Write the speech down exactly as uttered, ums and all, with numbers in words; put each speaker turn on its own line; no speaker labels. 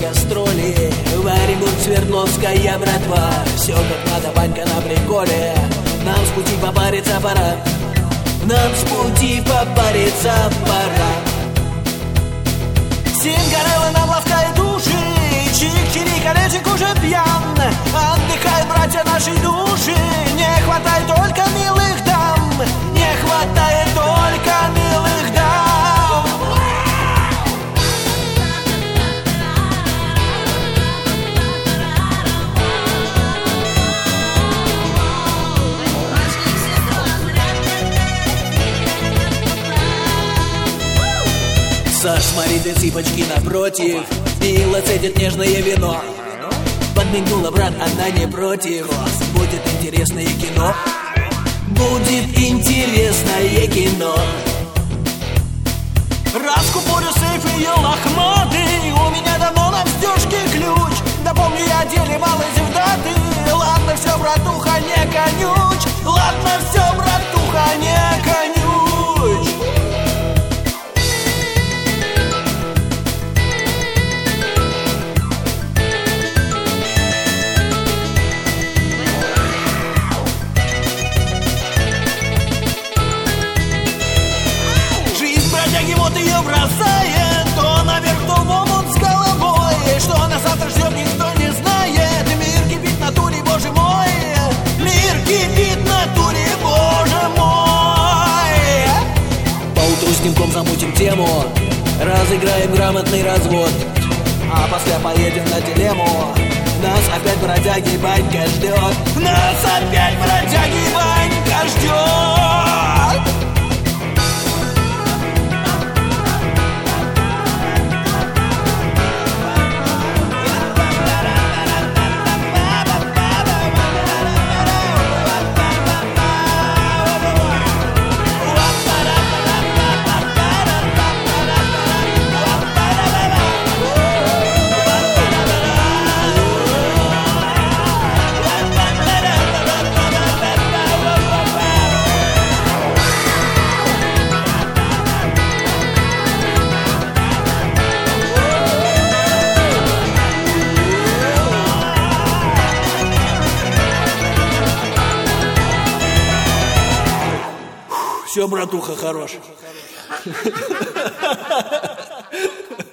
гастроли. В Оренбург, Свердловская братва. Все как надо, банька на приколе. Нам с пути попариться пора. Нам с пути попариться пора. Сингареллы нам ласкают души. Чик-чирик, колечек уже пьян. Отдыхают братья нашей души. Не хватает только милых дам. Не хватает только милых дам. Саш смотрит и цыпочки напротив. Пила цедит нежное вино. Подмигнула, брат, она не против. Будет интересное кино. Будет интересное кино. Раскупорю сейф ее лохматый. У меня давно на встежке ключ. Да помню я деле мало зевдаты. Ладно, все, братуха, не конючь. Ладно, все, братуха, не конючь. Вот ее бросает, то наверх, то в омут с головой. Что нас завтра ждет, никто не знает. Мир кипит в натуре, боже мой. Мир кипит в натуре, боже мой. Поутру с Тимком замутим тему. Разыграем грамотный развод. А после поедем на дилемму. Нас опять бродяги банька ждет. Нас опять бродяги банька ждет. Все, братуха, хорош.